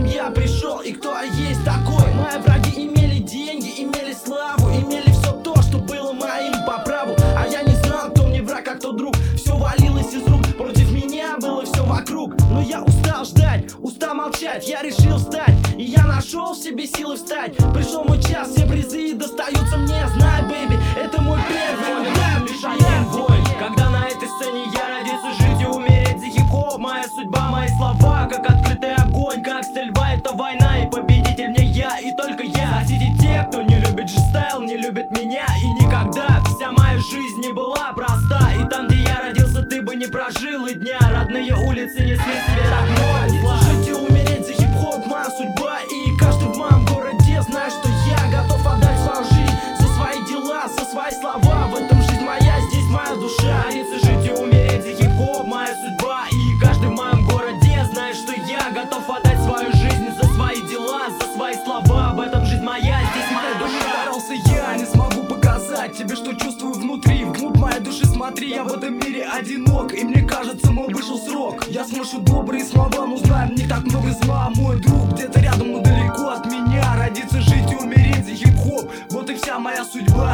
зачем я пришел и кто я есть такой. Мои враги имели деньги, имели славу, имели все то, что было моим по праву. А я не знал, кто мне враг, а кто друг. Все валилось из рук, против меня было все вокруг. Но я устал ждать, устал молчать, я решил встать. И я нашел в себе силы встать. Пришел мой час, все призы достаются мне. Знай, бэйби, это мой первый удар. Лишь один бой, когда на этой сцене я родился, жить и умереть за хип-хоп. Моя судьба, мои слова, как открытый огонь, как стрельба, это война. И победитель мне я, и только я. Хотите те, кто не любит G-Style, не любит меня. И никогда вся моя жизнь не была проста. И там, где я родился, ты бы не прожил и дня. Родные улицы несли себе так много. Жить и умереть за хип-хоп, моя судьба. И каждый в моем городе знает, что я готов отдать свою жизнь за свои дела, за свои слова. В этом жизнь моя, здесь моя душа. Жить и умереть за хип-хоп, моя судьба. И каждый в моем городе знает, что я готов отдать свою жизнь за свои дела, за свои слова. В этом жизнь моя, здесь моя душа. Старался я, не смогу показать тебе, что чувствую внутри. Вглубь моей души смотри, я в этом мире одинок. И мне кажется, мой вышел срок. Я слышу добрые слова, но знаю, в них так много зла. Мой друг где-то рядом, но далеко от меня. Родиться, жить и умереть за хип-хоп. Вот и вся моя судьба.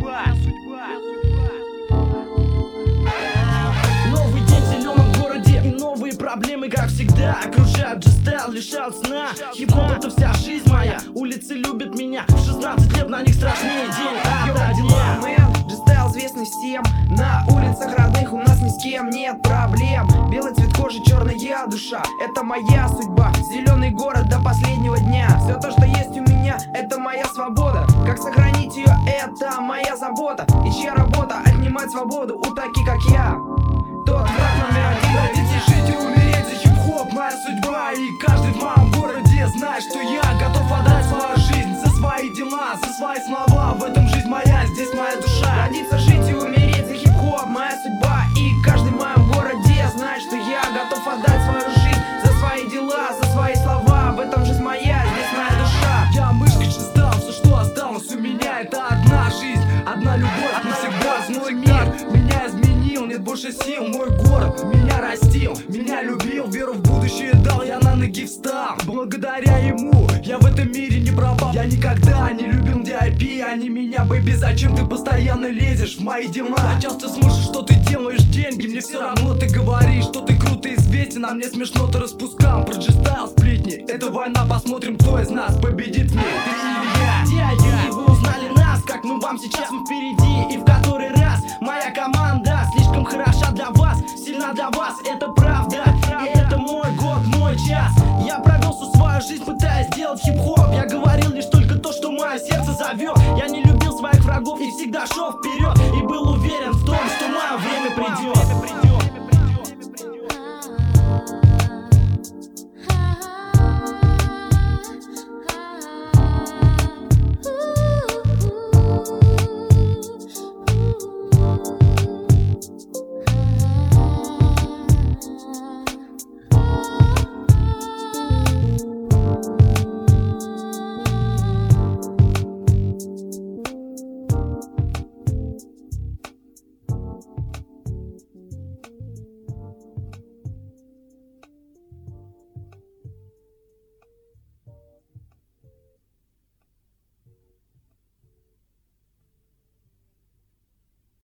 Новый день в зеленом городе, и новые проблемы, как всегда, окружают. G-Style лишают сна. Хип-хоп — это вся жизнь моя. Улицы любят меня. В 16 лет на них страшнее день ото дня. G-Style известный всем. На улицах родных у нас ни с кем нет проблем. Белый цвет кожи, черная душа — это моя судьба. Зеленый город до последнего дня. Все то, что есть у меня, это моя свобода. Как сохранить ее, это моя забота. И чья работа отнимать свободу у таких, как я? Тот враг номер один. Родиться, жить и умереть за хип-хоп, моя судьба. И каждый в моем городе знает, что я готов отдать свою жизнь за свои дела, за свои слова. В этом жизнь моя, здесь моя душа. Родиться, жить и умереть за хип-хоп, моя судьба. И каждый в моем городе знает, что я готов отдать свою жизнь за свои дела, за свои слова. В этом жизнь моя, здесь моя душа. Я мышкой стал, все, что осталось у меня, это одна жизнь, одна любовь, навсегда мой мир. Меня изменил, нет больше сил, мой город меня растил, меня любил, веру в будущее дал, я на ноги встал. Благодаря ему я в этом мире не пропал. Я никогда не любил DIP, а не меня, бэйби. Зачем ты постоянно лезешь в мои дела? Я часто слышу, что ты делаешь деньги, мне все равно ты говоришь, что ты круто известен, а мне смешно ты распускал про G-Style сплетни. Это война, посмотрим, кто из нас победит в ней, ты или я. Дядя, вы узнали нас, как мы вам сейчас, мы впереди. И в который раз моя команда слишком хороша для вас, сильна для вас, это правда. И это мой год, мой час. Я провел всю свою жизнь, пытаясь сделать хип-хоп. Я говорил лишь только то, что мое сердце зовет. Я не любил своих врагов и всегда шел вперед. И был уверен,